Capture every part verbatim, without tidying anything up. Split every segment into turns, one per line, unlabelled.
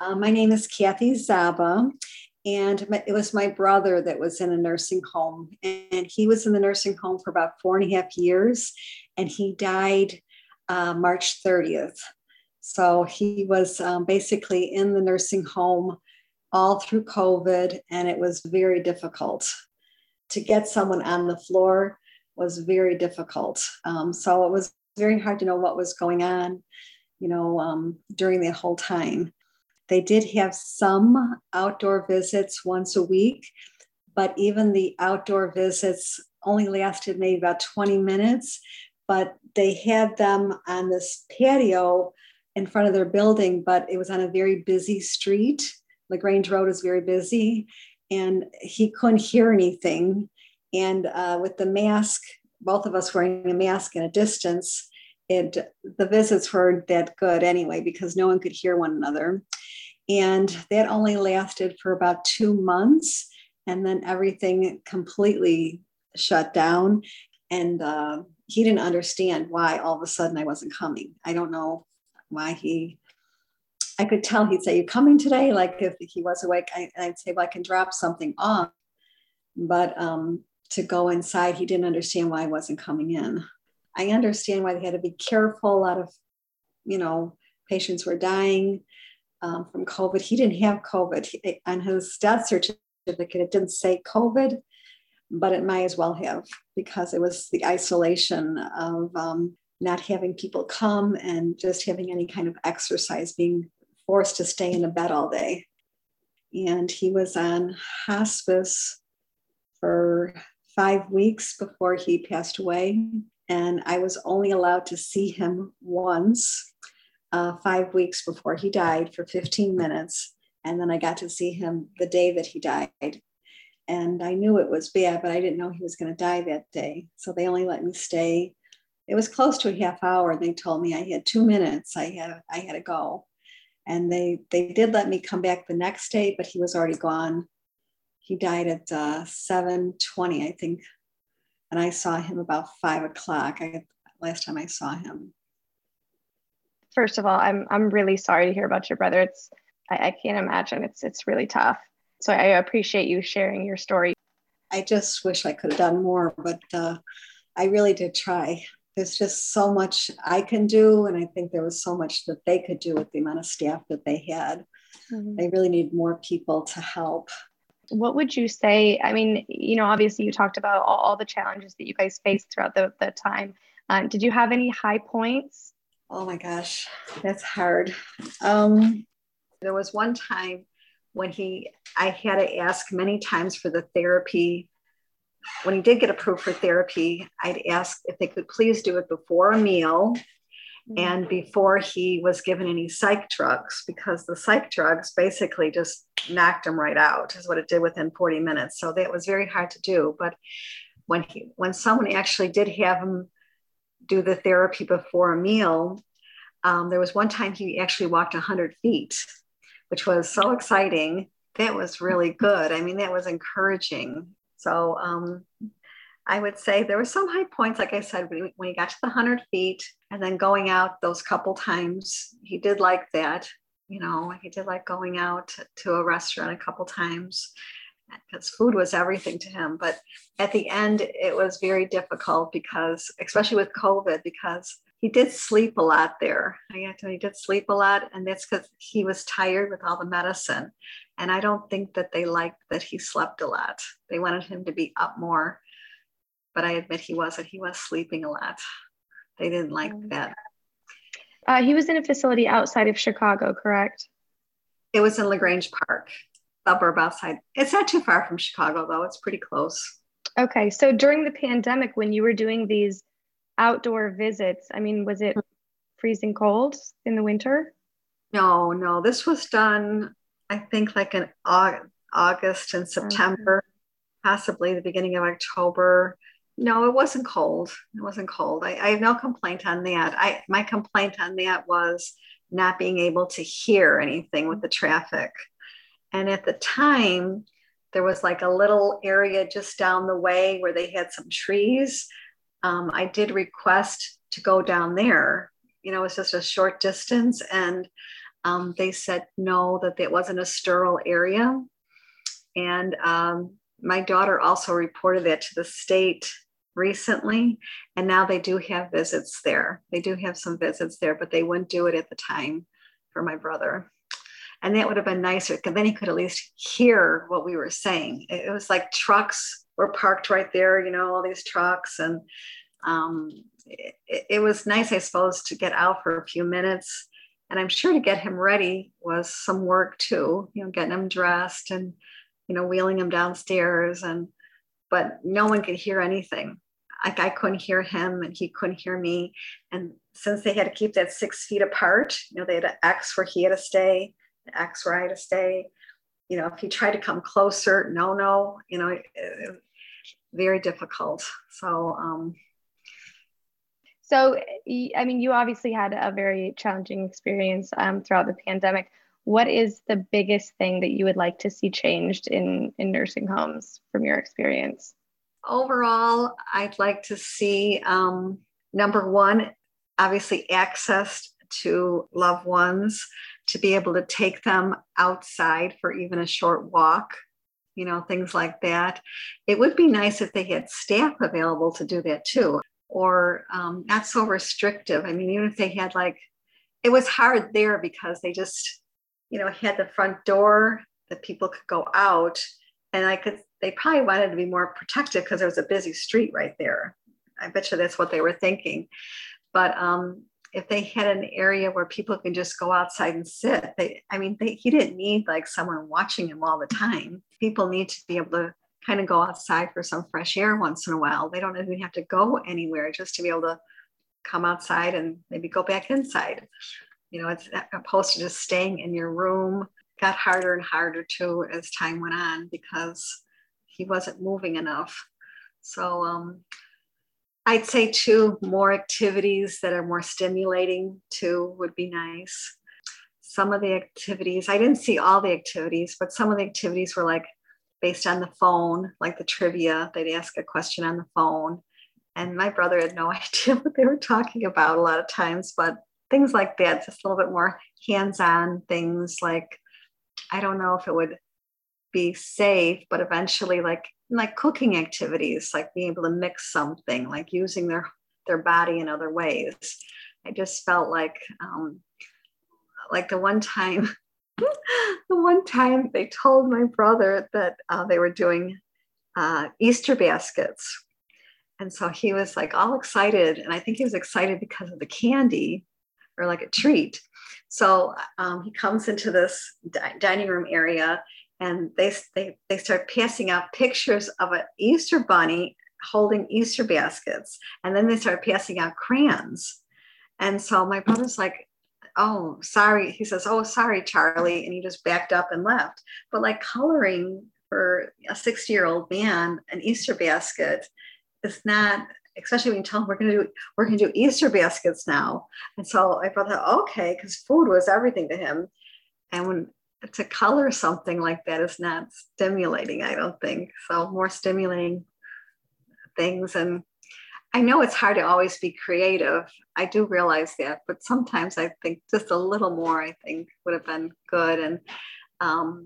Uh, my name is Kathy Zaba, and my, it was my brother that was in a nursing home, and he was in the nursing home for about four and a half years, and he died uh, March thirtieth. So he was um, basically in the nursing home all through COVID, and it was very difficult. To get someone on the floor was very difficult. Um, so it was very hard to know what was going on, you know, um, during the whole time. They did have some outdoor visits once a week, but even the outdoor visits only lasted maybe about twenty minutes, but they had them on this patio in front of their building, but it was on a very busy street. LaGrange Road is very busy, and he couldn't hear anything. And uh, with the mask, both of us wearing a mask and a distance, it, the visits weren't that good anyway, because no one could hear one another. And that only lasted for about two months. And then everything completely shut down. And uh, he didn't understand why all of a sudden I wasn't coming. I don't know why he, I could tell he'd say, "You coming today?" Like if he was awake, I, I'd say, "Well, I can drop something off." But um, to go inside, he didn't understand why I wasn't coming in. I understand why they had to be careful. A lot of, you know, patients were dying um, from COVID. He didn't have COVID. He, on his death certificate, it didn't say COVID, but it might as well have, because it was the isolation of um, not having people come and just having any kind of exercise, being forced to stay in a bed all day. And he was on hospice for five weeks before he passed away. And I was only allowed to see him once, uh, five weeks before he died, for fifteen minutes. And then I got to see him the day that he died. And I knew it was bad, but I didn't know he was going to die that day. So they only let me stay. It was close to a half hour. They told me I had two minutes. I had, I had to go. And they, they did let me come back the next day, but he was already gone. He died at uh, seven twenty, I think. And I saw him about five o'clock. I, last time I saw him.
First of all, I'm I'm really sorry to hear about your brother. It's I, I can't imagine. It's it's really tough. So I appreciate you sharing your story.
I just wish I could have done more, but uh, I really did try. There's just so much I can do, and I think there was so much that they could do with the amount of staff that they had. Mm-hmm. They really need more people to help.
What would you say? I mean, you know, obviously you talked about all, all the challenges that you guys faced throughout the, the time. Uh, did you have any high points?
Oh my gosh, that's hard. Um, there was one time when he, I had to ask many times for the therapy. When he did get approved for therapy, I'd ask if they could please do it before a meal and before he was given any psych drugs, because the psych drugs basically just knocked him right out, is what it did within forty minutes. So that was very hard to do. But when he, when someone actually did have him do the therapy before a meal, um, there was one time he actually walked one hundred feet, which was so exciting. That was really good. I mean, that was encouraging. So um, I would say there were some high points, like I said, when he, when he got to the one hundred feet and then going out those couple times. He did like that. You know, he did like going out to a restaurant a couple times because food was everything to him. But at the end, it was very difficult because, especially with COVID, because he did sleep a lot there. I have to, he did sleep a lot, and that's because he was tired with all the medicine. And I don't think that they liked that he slept a lot. They wanted him to be up more. But I admit he wasn't. He was sleeping a lot. They didn't like that.
Uh, he was in a facility outside of Chicago, correct?
It was in LaGrange Park, suburb outside. It's not too far from Chicago, though. It's pretty close.
Okay. So during the pandemic, when you were doing these outdoor visits, I mean, was it freezing cold in the winter?
No, no. This was done, I think, like in August and September, okay. Possibly the beginning of October. No, it wasn't cold. It wasn't cold. I, I have no complaint on that. I my complaint on that was not being able to hear anything with the traffic. And at the time, there was like a little area just down the way where they had some trees. Um, I did request to go down there. You know, it's just a short distance. And Um, they said no, that it wasn't a sterile area. And um, my daughter also reported that to the state recently, and now they do have visits there. They do have some visits there, but they wouldn't do it at the time for my brother. And that would have been nicer, because then he could at least hear what we were saying. It was like trucks were parked right there, you know, all these trucks. And um, it, it was nice, I suppose, to get out for a few minutes. And I'm sure to get him ready was some work too, you know, getting him dressed and, you know, wheeling him downstairs. And, but no one could hear anything. Like I couldn't hear him and he couldn't hear me. And since they had to keep that six feet apart, you know, they had an X where he had to stay, an X where I had to stay. You know, if he tried to come closer, no, no, you know, it, it, very difficult. So, um,
So, I mean, you obviously had a very challenging experience um, throughout the pandemic. What is the biggest thing that you would like to see changed in, in nursing homes from your experience?
Overall, I'd like to see, um, number one, obviously access to loved ones, to be able to take them outside for even a short walk, you know, things like that. It would be nice if they had staff available to do that too, or um, not so restrictive. I mean, even if they had like, it was hard there because they just, you know, had the front door that people could go out, and I could, they probably wanted to be more protective because there was a busy street right there. I bet you that's what they were thinking. But um, if they had an area where people can just go outside and sit, they, I mean, they, he didn't need like someone watching him all the time. People need to be able to kind of go outside for some fresh air once in a while. They don't even have to go anywhere, just to be able to come outside and maybe go back inside. You know, it's opposed to just staying in your room. Got harder and harder too as time went on because he wasn't moving enough. So um, I'd say too, more activities that are more stimulating too would be nice. Some of the activities, I didn't see all the activities, but some of the activities were like based on the phone, like the trivia. They'd ask a question on the phone. And my brother had no idea what they were talking about a lot of times, but things like that, just a little bit more hands-on things. Like, I don't know if it would be safe, but eventually like, like cooking activities, like being able to mix something, like using their, their body in other ways. I just felt like, um, like the one time, the one time they told my brother that uh, they were doing uh, Easter baskets. And so he was like all excited. And I think he was excited because of the candy or like a treat. So um, he comes into this di- dining room area, and they, they, they start passing out pictures of an Easter bunny holding Easter baskets. And then they start passing out crayons. And so my brother's like, oh, sorry. He says, oh, sorry, Charlie. And he just backed up and left. But like coloring for a sixty year old man, an Easter basket is not, especially when you tell him we're going to do, we're going to do Easter baskets now. And so I thought, okay, because food was everything to him. And when to color something like that is not stimulating, I don't think. So more stimulating things. And I know it's hard to always be creative. I do realize that, but sometimes I think just a little more, I think would have been good. And um,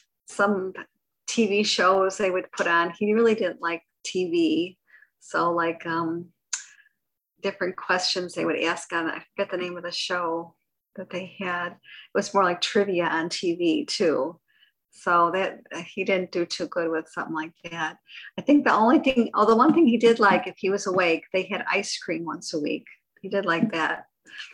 some T V shows they would put on, he really didn't like T V. So like um, different questions they would ask on, I forget the name of the show that they had. It was more like trivia on T V too. So that he didn't do too good with something like that. I think the only thing, oh, the one thing he did like, if he was awake, they had ice cream once a week. He did like that.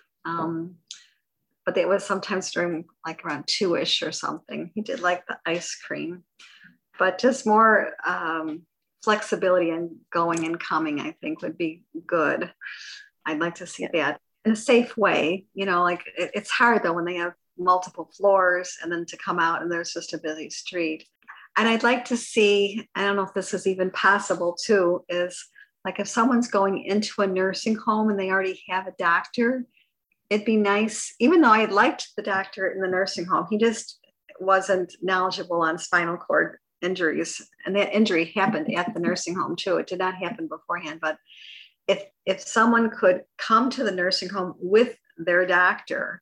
Um, but it was sometimes during like around two-ish or something. He did like the ice cream, but just more um, flexibility and going and coming, I think would be good. I'd like to see that in a safe way. You know, like it, it's hard though when they have multiple floors and then to come out and there's just a busy street. And I'd like to see, I don't know if this is even possible too, is like if someone's going into a nursing home and they already have a doctor, it'd be nice, even though I had liked the doctor in the nursing home, he just wasn't knowledgeable on spinal cord injuries. And that injury happened at the nursing home too. It did not happen beforehand. But if if someone could come to the nursing home with their doctor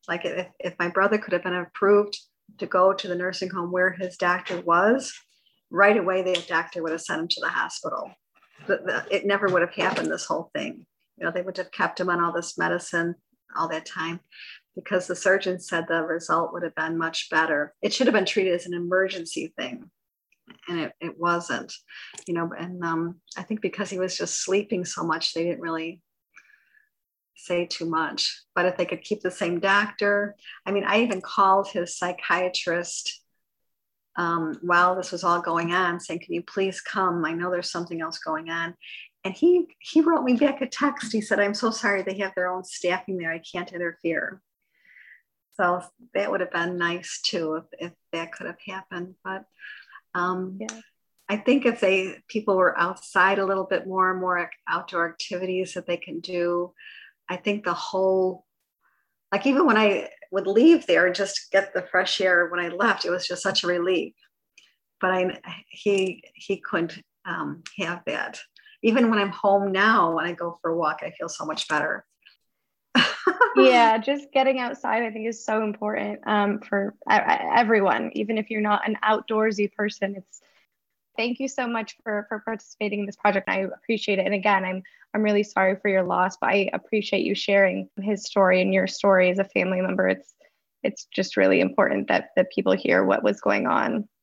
Like if, if my brother could have been approved to go to the nursing home where his doctor was, right away, the doctor would have sent him to the hospital. The, the, it never would have happened, this whole thing. You know, they would have kept him on all this medicine all that time because the surgeon said the result would have been much better. It should have been treated as an emergency thing. And it, it wasn't, you know, and um, I think because he was just sleeping so much, they didn't really say too much. But if they could keep the same doctor, I mean, I even called his psychiatrist um, while this was all going on, saying, can you please come? I know there's something else going on. And he he wrote me back a text. He said, I'm so sorry, they have their own staffing there. I can't interfere. So that would have been nice too, if, if that could have happened. But um, yeah. I think if they people were outside a little bit more and more outdoor activities that they can do, I think the whole, like even when I would leave there and just get the fresh air when I left, it was just such a relief. But I he he couldn't um, have that. Even when I'm home now, when I go for a walk, I feel so much better.
Yeah, just getting outside, I think, is so important um, for everyone, even if you're not an outdoorsy person. It's thank you so much for for participating in this project. I appreciate it. And again, I'm I'm really sorry for your loss, but I appreciate you sharing his story and your story as a family member. It's it's just really important that that people hear what was going on.